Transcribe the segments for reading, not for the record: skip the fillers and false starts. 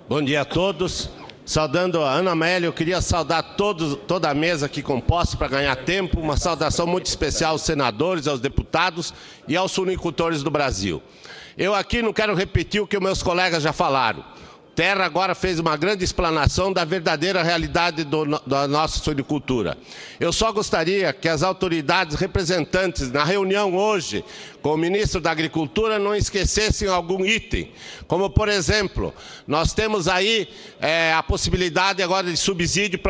Bom dia a todos. Saudando a Ana Amélia, eu queria saudar toda a mesa aqui composta para ganhar tempo. Uma saudação muito especial aos senadores, aos deputados e aos suinicultores do Brasil. Eu aqui não quero repetir o que meus colegas já falaram. Terra agora fez uma grande explanação da verdadeira realidade da nossa suinicultura. Eu só gostaria que as autoridades representantes na reunião hoje com o ministro da Agricultura não esquecessem algum item, como por exemplo, nós temos aí a possibilidade agora de subsídio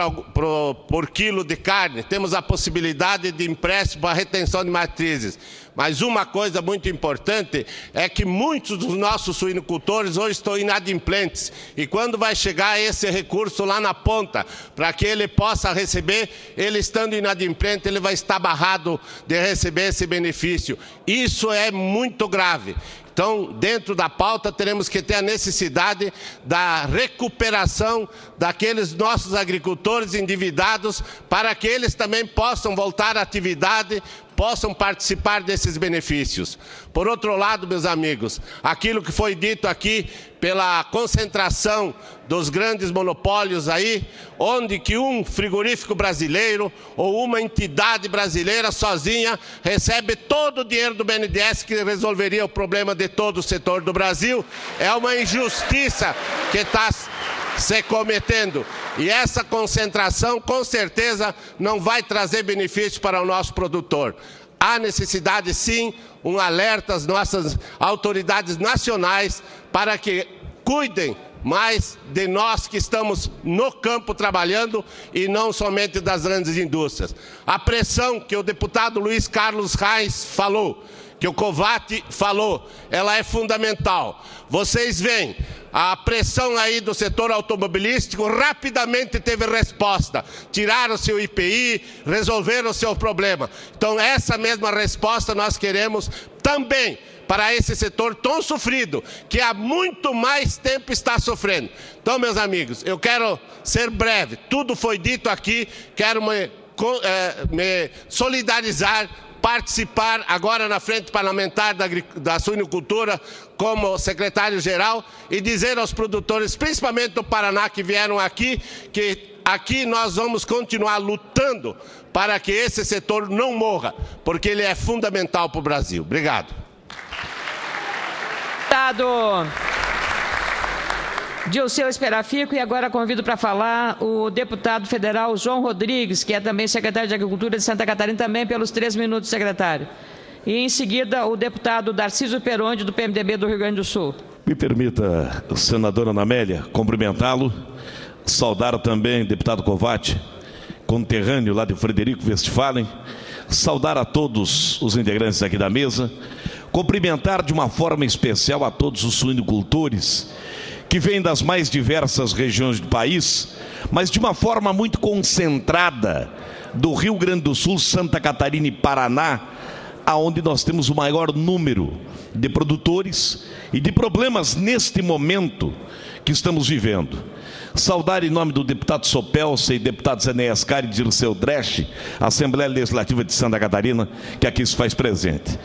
por quilo de carne, temos a possibilidade de empréstimo para retenção de matrizes. Mas uma coisa muito importante é que muitos dos nossos suinicultores hoje estão inadimplentes. E quando vai chegar esse recurso lá na ponta, para que ele possa receber, ele estando inadimplente, ele vai estar barrado de receber esse benefício. Isso é muito grave. Então, dentro da pauta, teremos que ter a necessidade da recuperação daqueles nossos agricultores endividados para que eles também possam voltar à atividade, possam participar desses benefícios. Por outro lado, meus amigos, aquilo que foi dito aqui pela concentração dos grandes monopólios aí, onde que um frigorífico brasileiro ou uma entidade brasileira sozinha recebe todo o dinheiro do BNDES que resolveria o problema de todo o setor do Brasil, é uma injustiça que está se cometendo. E essa concentração, com certeza, não vai trazer benefício para o nosso produtor. Há necessidade, sim, um alerta às nossas autoridades nacionais para que cuidem mais de nós que estamos no campo trabalhando e não somente das grandes indústrias. A pressão que o deputado Luiz Carlos Reis falou, que o COVAT falou, ela é fundamental. Vocês veem, a pressão aí do setor automobilístico rapidamente teve resposta. Tiraram o seu IPI, resolveram o seu problema. Então, essa mesma resposta nós queremos também para esse setor tão sofrido, que há muito mais tempo está sofrendo. Então, meus amigos, eu quero ser breve. Tudo foi dito aqui, quero me solidarizar, participar agora na frente parlamentar da suinicultura como secretário-geral e dizer aos produtores, principalmente do Paraná que vieram aqui, que aqui nós vamos continuar lutando para que esse setor não morra, porque ele é fundamental para o Brasil. Obrigado. Deputado Dilceu Esperafico, e agora convido para falar o deputado federal João Rodrigues, que é também secretário de Agricultura de Santa Catarina, também pelos 3 minutos, secretário. E em seguida o deputado Darcísio Peronde, do PMDB do Rio Grande do Sul. Me permita, senadora Ana Amélia, cumprimentá-lo, saudar também o deputado COVAT, conterrâneo lá de Frederico Westphalen, saudar a todos os integrantes aqui da mesa, cumprimentar de uma forma especial a todos os suinicultores que vêm das mais diversas regiões do país, mas de uma forma muito concentrada do Rio Grande do Sul, Santa Catarina e Paraná, aonde nós temos o maior número de produtores e de problemas neste momento que estamos vivendo. Saudar em nome do deputado Sopelsa e deputados Enéas Cari e Dirceu Dresch, Assembleia Legislativa de Santa Catarina, que aqui se faz presente.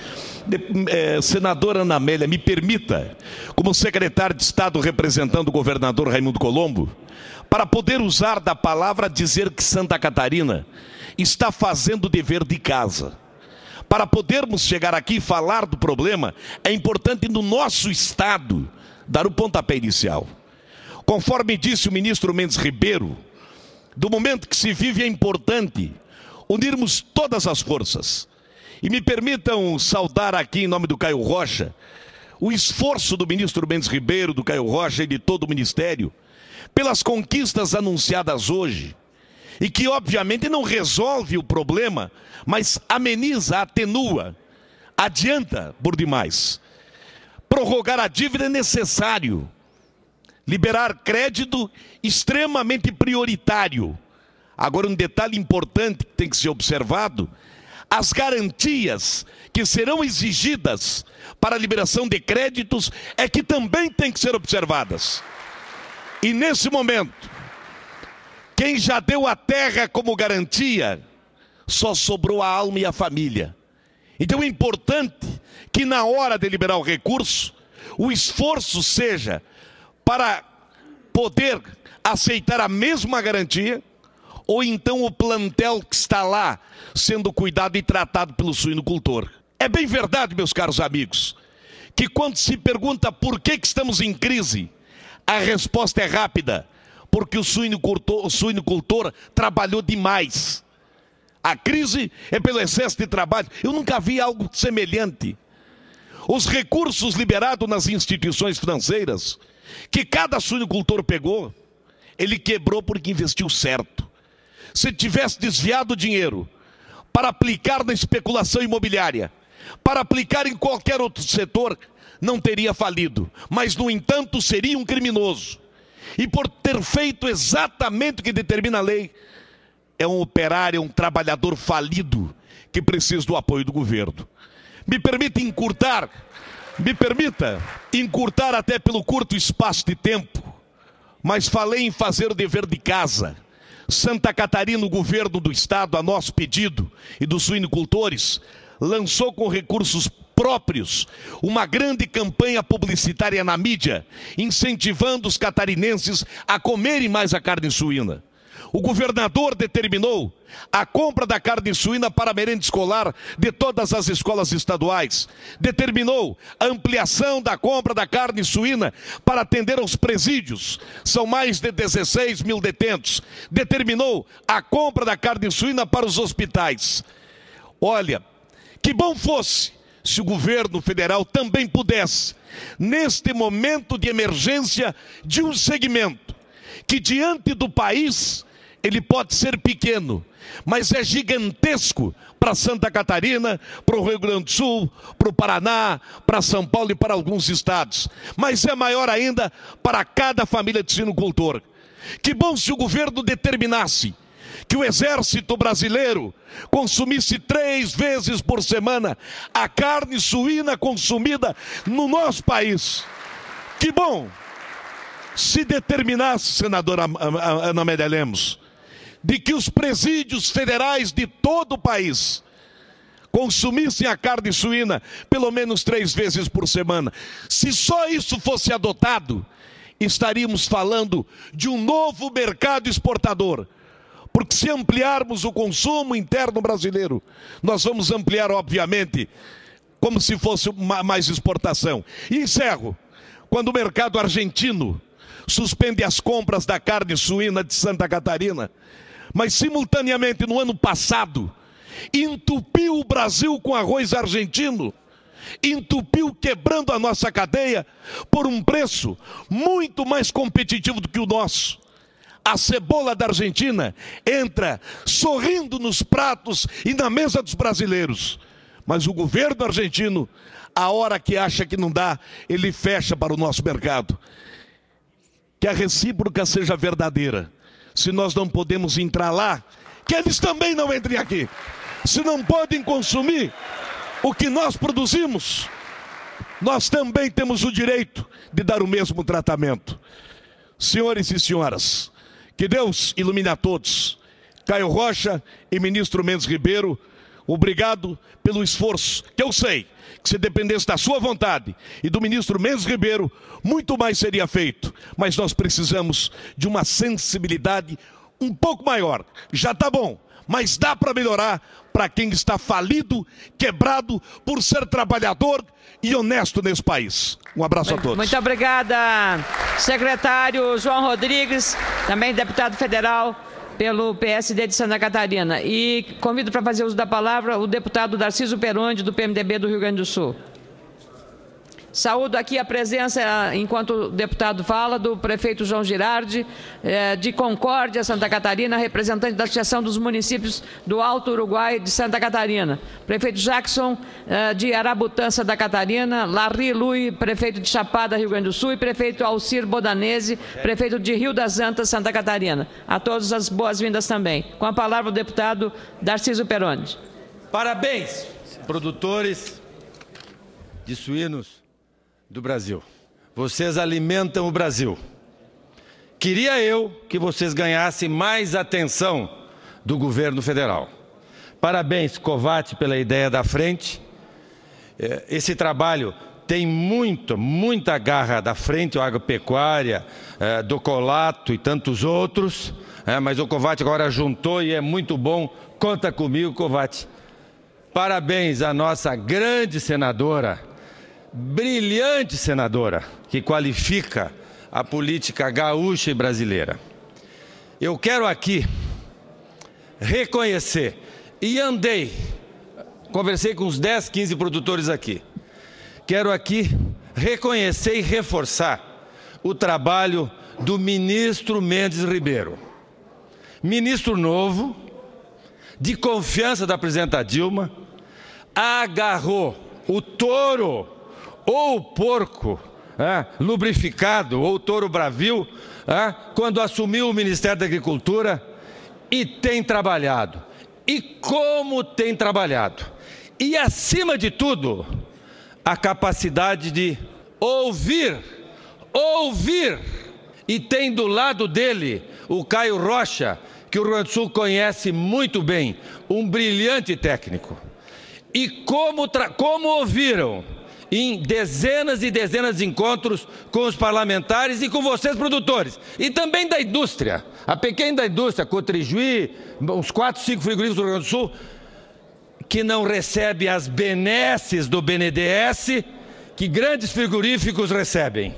Senadora Ana Amélia, me permita, como secretário de Estado representando o governador Raimundo Colombo, para poder usar da palavra dizer que Santa Catarina está fazendo o dever de casa. Para podermos chegar aqui e falar do problema, é importante no nosso Estado dar o pontapé inicial. Conforme disse o ministro Mendes Ribeiro, do momento que se vive é importante unirmos todas as forças. E me permitam saudar aqui em nome do Caio Rocha, o esforço do ministro Mendes Ribeiro, do Caio Rocha e de todo o ministério, pelas conquistas anunciadas hoje, e que obviamente não resolve o problema, mas ameniza, atenua, adianta por demais. Prorrogar a dívida é necessário, liberar crédito extremamente prioritário. Agora, um detalhe importante que tem que ser observado: as garantias que serão exigidas para a liberação de créditos é que também tem que ser observadas. E nesse momento, quem já deu a terra como garantia, só sobrou a alma e a família. Então é importante que na hora de liberar o recurso, o esforço seja para poder aceitar a mesma garantia, ou então o plantel que está lá sendo cuidado e tratado pelo suinocultor. É bem verdade, meus caros amigos, que quando se pergunta por que estamos em crise, a resposta é rápida, porque o suinocultor trabalhou demais. A crise é pelo excesso de trabalho. Eu nunca vi algo semelhante. Os recursos liberados nas instituições financeiras, que cada suinocultor pegou, ele quebrou porque investiu certo. Se tivesse desviado o dinheiro para aplicar na especulação imobiliária, para aplicar em qualquer outro setor, não teria falido. Mas, no entanto, seria um criminoso. E por ter feito exatamente o que determina a lei, é um operário, um trabalhador falido, que precisa do apoio do governo. Me permita encurtar até pelo curto espaço de tempo, mas falei em fazer o dever de casa. Santa Catarina, o governo do estado, a nosso pedido e dos suinocultores, lançou com recursos próprios uma grande campanha publicitária na mídia, incentivando os catarinenses a comerem mais a carne suína. O governador determinou a compra da carne suína para a merenda escolar de todas as escolas estaduais. Determinou a ampliação da compra da carne suína para atender aos presídios. São mais de 16 mil detentos. Determinou a compra da carne suína para os hospitais. Olha, que bom fosse se o governo federal também pudesse, neste momento de emergência de um segmento que diante do país ele pode ser pequeno, mas é gigantesco para Santa Catarina, para o Rio Grande do Sul, para o Paraná, para São Paulo e para alguns estados. Mas é maior ainda para cada família de suinocultor. Que bom se o governo determinasse que o exército brasileiro consumisse 3 vezes por semana a carne suína consumida no nosso país. Que bom se determinasse, senadora Ana Amélia Lemos, de que os presídios federais de todo o país consumissem a carne suína pelo menos 3 vezes por semana. Se só isso fosse adotado, estaríamos falando de um novo mercado exportador. Porque se ampliarmos o consumo interno brasileiro, nós vamos ampliar, obviamente, como se fosse mais exportação. E encerro, quando o mercado argentino suspende as compras da carne suína de Santa Catarina, mas simultaneamente no ano passado entupiu o Brasil com arroz argentino, entupiu quebrando a nossa cadeia por um preço muito mais competitivo do que o nosso. A cebola da Argentina entra sorrindo nos pratos e na mesa dos brasileiros, mas o governo argentino, a hora que acha que não dá, ele fecha para o nosso mercado. Que a recíproca seja verdadeira. Se nós não podemos entrar lá, que eles também não entrem aqui. Se não podem consumir o que nós produzimos, nós também temos o direito de dar o mesmo tratamento. Senhores e senhoras, que Deus ilumine a todos. Caio Rocha e ministro Mendes Ribeiro, obrigado pelo esforço, que eu sei que se dependesse da sua vontade e do ministro Mendes Ribeiro, muito mais seria feito. Mas nós precisamos de uma sensibilidade um pouco maior. Já está bom, mas dá para melhorar para quem está falido, quebrado por ser trabalhador e honesto nesse país. Um abraço a todos. Muito obrigada, secretário João Rodrigues, também deputado federal pelo PSD de Santa Catarina. E convido para fazer uso da palavra o deputado Darciso Peronde, do PMDB do Rio Grande do Sul. Saúdo aqui a presença, enquanto o deputado fala, do prefeito João Girardi, de Concórdia, Santa Catarina, representante da Associação dos Municípios do Alto Uruguai de Santa Catarina. Prefeito Jackson, de Arabutã, Santa Catarina. Larry Lui, prefeito de Chapada, Rio Grande do Sul. E prefeito Alcir Bodanese, prefeito de Rio das Antas, Santa Catarina. A todos as boas-vindas também. Com a palavra o deputado Darciso Peronde. Parabéns, produtores de suínos do Brasil. Vocês alimentam o Brasil. Queria eu que vocês ganhassem mais atenção do governo federal. Parabéns, Kovács, pela ideia da frente. Esse trabalho tem muita garra da Frente Agropecuária, do Colato e tantos outros, mas o Kovács agora juntou e é muito bom. Conta comigo, Kovács. Parabéns à nossa grande senadora, brilhante senadora, que qualifica a política gaúcha e brasileira. Eu quero aqui reconhecer, e conversei com uns 10, 15 produtores aqui. Quero aqui reconhecer e reforçar o trabalho do ministro Mendes Ribeiro. Ministro novo, de confiança da presidenta Dilma, agarrou o touro ou o porco lubrificado, ou o touro bravio, quando assumiu o Ministério da Agricultura, e tem trabalhado. E como tem trabalhado. E, acima de tudo, a capacidade de ouvir, e tem do lado dele o Caio Rocha, que o Rio Grande do Sul conhece muito bem, um brilhante técnico. E como ouviram em dezenas e dezenas de encontros com os parlamentares e com vocês, produtores, e também da indústria, a pequena indústria, Cotrijuí, uns 4, 5 frigoríficos do Rio Grande do Sul, que não recebe as benesses do BNDES que grandes frigoríficos recebem.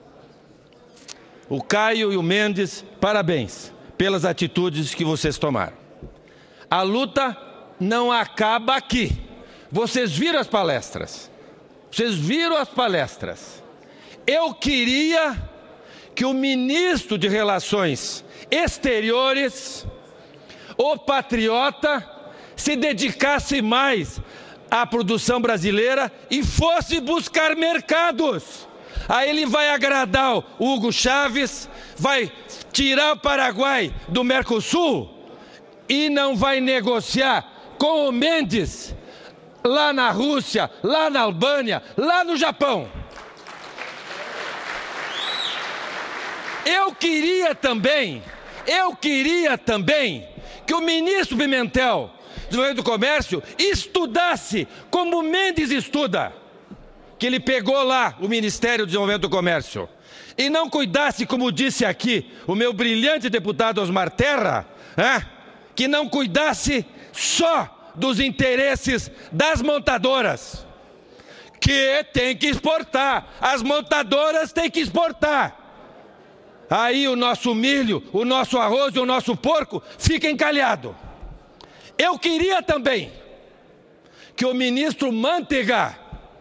O Caio e o Mendes, parabéns pelas atitudes que vocês tomaram. A luta não acaba aqui. Vocês viram as palestras. Eu queria que o ministro de Relações Exteriores, o patriota, se dedicasse mais à produção brasileira e fosse buscar mercados. Aí ele vai agradar o Hugo Chávez, vai tirar o Paraguai do Mercosul e não vai negociar com o Mendes lá na Rússia, lá na Albânia, lá no Japão. Eu queria também que o ministro Pimentel, do Desenvolvimento do Comércio, estudasse como o Mendes estuda, que ele pegou lá o Ministério do Desenvolvimento do Comércio, e não cuidasse, como disse aqui o meu brilhante deputado Osmar Terra, que não cuidasse só dos interesses das montadoras, que tem que exportar, as montadoras têm que exportar. Aí o nosso milho, o nosso arroz e o nosso porco fica encalhado. Eu queria também que o ministro Manteiga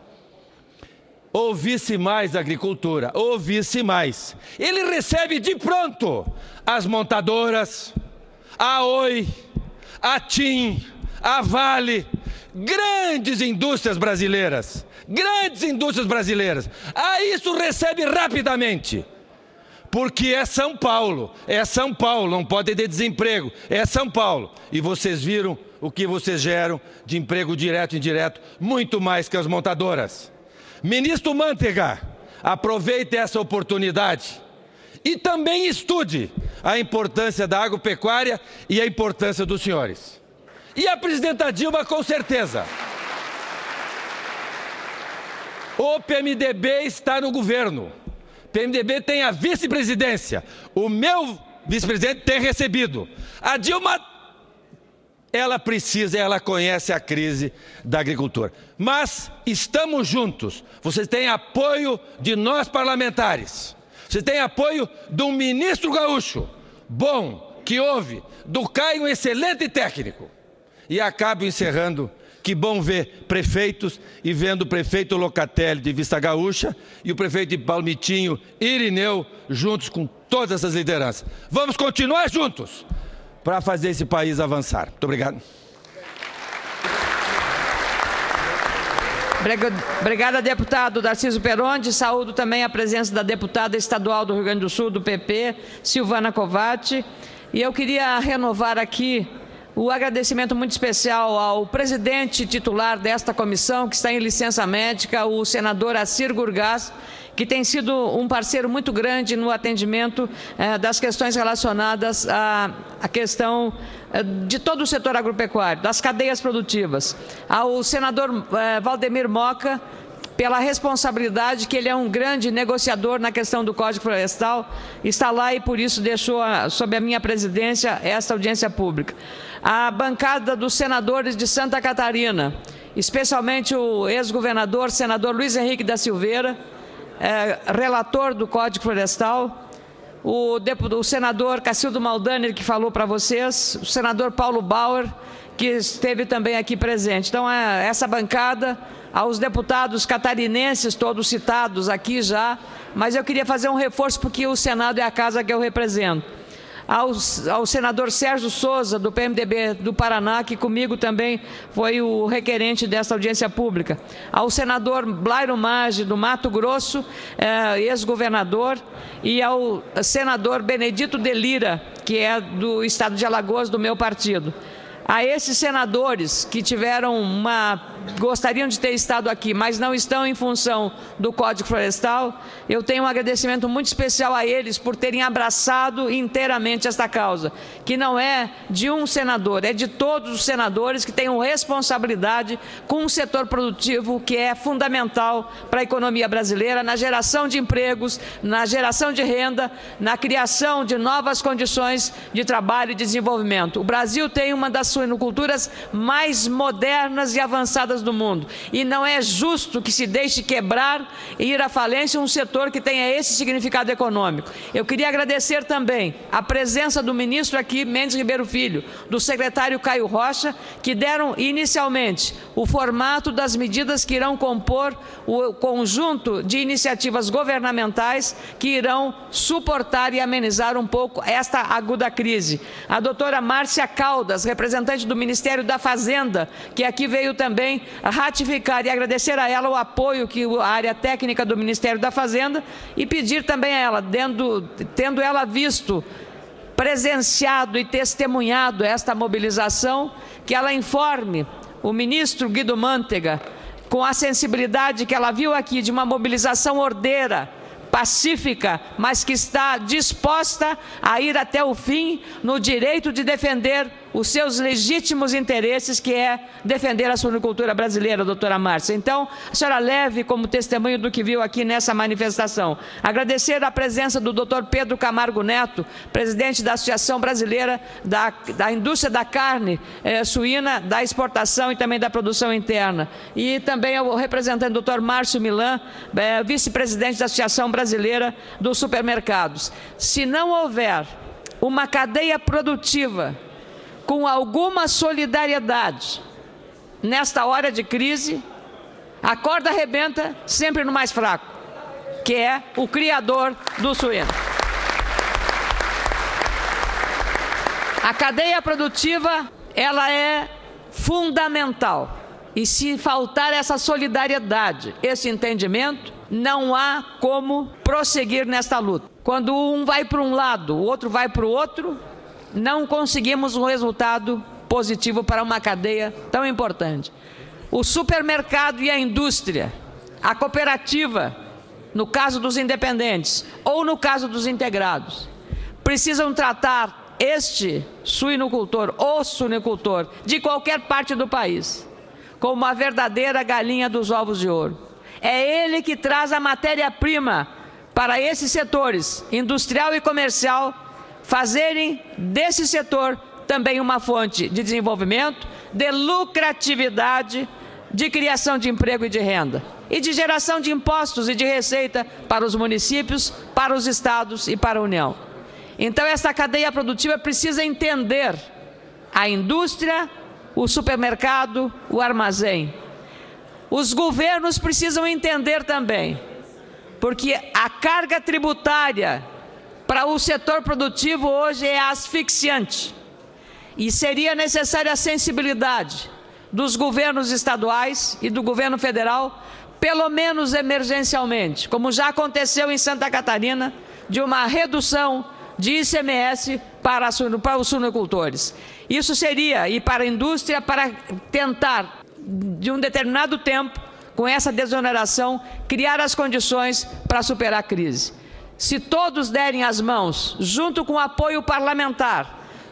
ouvisse mais a agricultura, ouvisse mais. Ele recebe de pronto as montadoras, a Oi, a TIM, a Vale, grandes indústrias brasileiras. Aí isso recebe rapidamente. Porque é São Paulo, não pode ter desemprego, é São Paulo. E vocês viram o que vocês geram de emprego direto e indireto, muito mais que as montadoras. Ministro Manteiga, aproveite essa oportunidade e também estude a importância da agropecuária e a importância dos senhores. E a presidenta Dilma, com certeza. O PMDB está no governo. O PMDB tem a vice-presidência. O meu vice-presidente tem recebido. A Dilma, ela conhece a crise da agricultura. Mas estamos juntos. Vocês têm apoio de nós parlamentares. Vocês têm apoio de um ministro gaúcho, bom, que ouve, do Caio, um excelente técnico. E acabo encerrando. Que bom ver prefeitos e vendo o prefeito Locatelli de Vista Gaúcha e o prefeito de Palmitinho, Irineu, juntos com todas essas lideranças. Vamos continuar juntos para fazer esse país avançar. Muito obrigado. Obrigada, deputado Darciso Peronde. Saúdo também a presença da deputada estadual do Rio Grande do Sul, do PP, Silvana Kovács. E eu queria renovar aqui o agradecimento muito especial ao presidente titular desta comissão, que está em licença médica, o senador Assir Gurgás, que tem sido um parceiro muito grande no atendimento das questões relacionadas à questão de todo o setor agropecuário, das cadeias produtivas. Ao senador Valdemir Moca, pela responsabilidade que ele é um grande negociador na questão do Código Florestal, está lá e por isso deixou sob a minha presidência esta audiência pública. A bancada dos senadores de Santa Catarina, especialmente o ex-governador, senador Luiz Henrique da Silveira, relator do Código Florestal, o senador Cacildo Maldaner, que falou para vocês, o senador Paulo Bauer, que esteve também aqui presente. Então, essa bancada, aos deputados catarinenses, todos citados aqui já, mas eu queria fazer um reforço porque o Senado é a casa que eu represento. Ao senador Sérgio Souza, do PMDB do Paraná, que comigo também foi o requerente desta audiência pública. Ao senador Blairo Maggi, do Mato Grosso, ex-governador, e ao senador Benedito de Lira, que é do estado de Alagoas, do meu partido. A esses senadores que gostariam de ter estado aqui, mas não estão em função do Código Florestal, eu tenho um agradecimento muito especial a eles por terem abraçado inteiramente esta causa, que não é de um senador, é de todos os senadores que têm responsabilidade com um setor produtivo que é fundamental para a economia brasileira, na geração de empregos, na geração de renda, na criação de novas condições de trabalho e desenvolvimento. O Brasil tem uma das suinoculturas mais modernas e avançadas do mundo. E não é justo que se deixe quebrar e ir à falência um setor que tenha esse significado econômico. Eu queria agradecer também a presença do ministro aqui, Mendes Ribeiro Filho, do secretário Caio Rocha, que deram inicialmente o formato das medidas que irão compor o conjunto de iniciativas governamentais que irão suportar e amenizar um pouco esta aguda crise. A doutora Márcia Caldas, representante do Ministério da Fazenda, que aqui veio também ratificar e agradecer a ela o apoio que a área técnica do Ministério da Fazenda e pedir também a ela, tendo ela visto, presenciado e testemunhado esta mobilização, que ela informe o ministro Guido Mantega, com a sensibilidade que ela viu aqui de uma mobilização ordeira, pacífica, mas que está disposta a ir até o fim no direito de defender os seus legítimos interesses, que é defender a suinocultura brasileira, doutora Márcia. Então, a senhora leve como testemunho do que viu aqui nessa manifestação. Agradecer a presença do doutor Pedro Camargo Neto, presidente da Associação Brasileira da Indústria da Carne Suína, da exportação e também da produção interna. E também o representante doutor Márcio Milan, vice-presidente da Associação Brasileira dos Supermercados. Se não houver uma cadeia produtiva com alguma solidariedade nesta hora de crise, a corda arrebenta sempre no mais fraco, que é o criador do suíno. A cadeia produtiva, ela é fundamental. E se faltar essa solidariedade, esse entendimento, não há como prosseguir nesta luta. Quando um vai para um lado, o outro vai para o outro, não conseguimos um resultado positivo para uma cadeia tão importante. O supermercado e a indústria, a cooperativa, no caso dos independentes, ou no caso dos integrados, precisam tratar este suinocultor ou suinocultor de qualquer parte do país como uma verdadeira galinha dos ovos de ouro. É ele que traz a matéria-prima para esses setores, industrial e comercial, fazerem desse setor também uma fonte de desenvolvimento, de lucratividade, de criação de emprego e de renda, e de geração de impostos e de receita para os municípios, para os estados e para a União. Então, essa cadeia produtiva precisa entender a indústria, o supermercado, o armazém. Os governos precisam entender também, porque a carga tributária para o setor produtivo hoje é asfixiante e seria necessária a sensibilidade dos governos estaduais e do governo federal, pelo menos emergencialmente, como já aconteceu em Santa Catarina, de uma redução de ICMS para os suinocultores. Isso seria, e para a indústria, para tentar, de um determinado tempo, com essa desoneração, criar as condições para superar a crise. Se todos derem as mãos, junto com o apoio parlamentar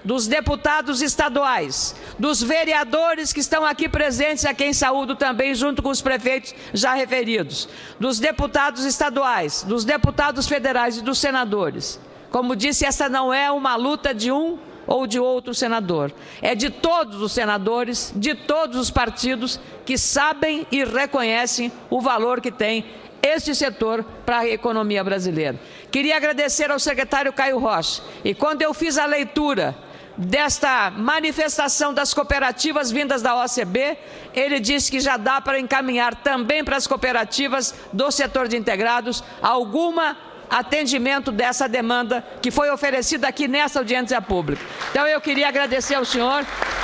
dos deputados estaduais, dos vereadores que estão aqui presentes, a quem saúdo também, junto com os prefeitos já referidos, dos deputados estaduais, dos deputados federais e dos senadores. Como disse, essa não é uma luta de um ou de outro senador. É de todos os senadores, de todos os partidos que sabem e reconhecem o valor que tem este setor para a economia brasileira. Queria agradecer ao secretário Caio Rocha. E quando eu fiz a leitura desta manifestação das cooperativas vindas da OCB, ele disse que já dá para encaminhar também para as cooperativas do setor de integrados alguma atendimento dessa demanda que foi oferecida aqui nessa audiência pública. Então eu queria agradecer ao senhor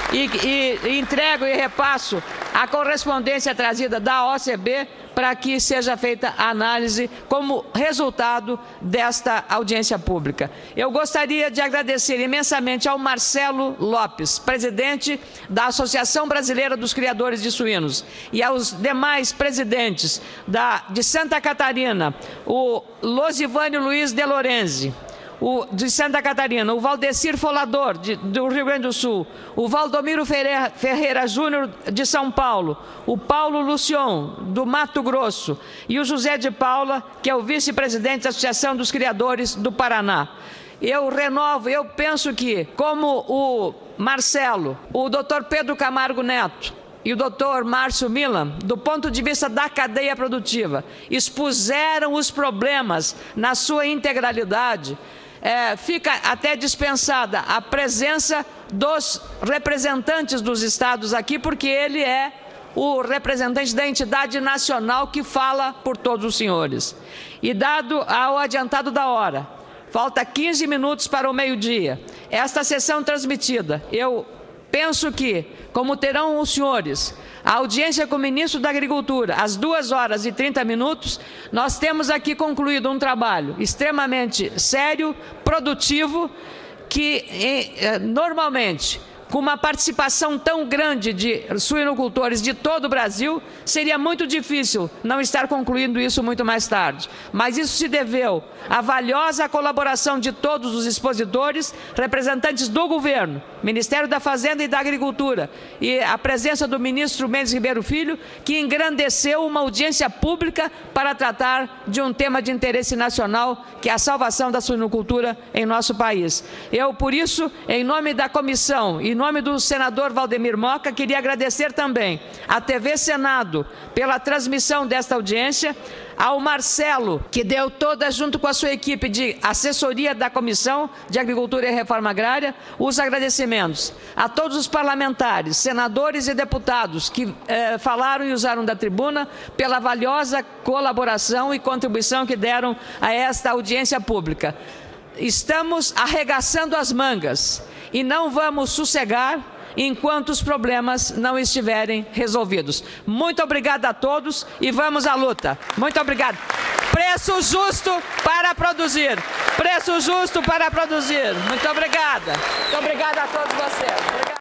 e entrego e repasso a correspondência trazida da OCB para que seja feita a análise como resultado desta audiência pública. Eu gostaria de agradecer imensamente ao Marcelo Lopes, presidente da Associação Brasileira dos Criadores de Suínos, e aos demais presidentes de Santa Catarina, o Losivânio Luiz de Lorenzi, de Santa Catarina, o Valdecir Folador, do Rio Grande do Sul, o Valdomiro Ferreira Júnior, de São Paulo, o Paulo Lucion, do Mato Grosso, e o José de Paula, que é o vice-presidente da Associação dos Criadores do Paraná. Eu penso que, como o Marcelo, o doutor Pedro Camargo Neto e o doutor Márcio Milan, do ponto de vista da cadeia produtiva, expuseram os problemas na sua integralidade, fica até dispensada a presença dos representantes dos estados aqui, porque ele é o representante da entidade nacional que fala por todos os senhores. E dado ao adiantado da hora, falta 15 minutos para o meio-dia, esta sessão transmitida, eu penso que, como terão os senhores, a audiência com o ministro da Agricultura, às 2h30, nós temos aqui concluído um trabalho extremamente sério, produtivo, que normalmente, com uma participação tão grande de suinocultores de todo o Brasil, seria muito difícil não estar concluindo isso muito mais tarde. Mas isso se deveu à valiosa colaboração de todos os expositores, representantes do governo, Ministério da Fazenda e da Agricultura, e a presença do ministro Mendes Ribeiro Filho, que engrandeceu uma audiência pública para tratar de um tema de interesse nacional, que é a salvação da suinocultura em nosso país. Eu, por isso, em nome da comissão, em nome do senador Valdemir Moca, queria agradecer também à TV Senado pela transmissão desta audiência, ao Marcelo, que deu toda, junto com a sua equipe de assessoria da Comissão de Agricultura e Reforma Agrária, os agradecimentos a todos os parlamentares, senadores e deputados que falaram e usaram da tribuna pela valiosa colaboração e contribuição que deram a esta audiência pública. Estamos arregaçando as mangas e não vamos sossegar enquanto os problemas não estiverem resolvidos. Muito obrigada a todos e vamos à luta. Muito obrigada. Preço justo para produzir. Preço justo para produzir. Muito obrigada. Muito obrigada a todos vocês. Obrigada.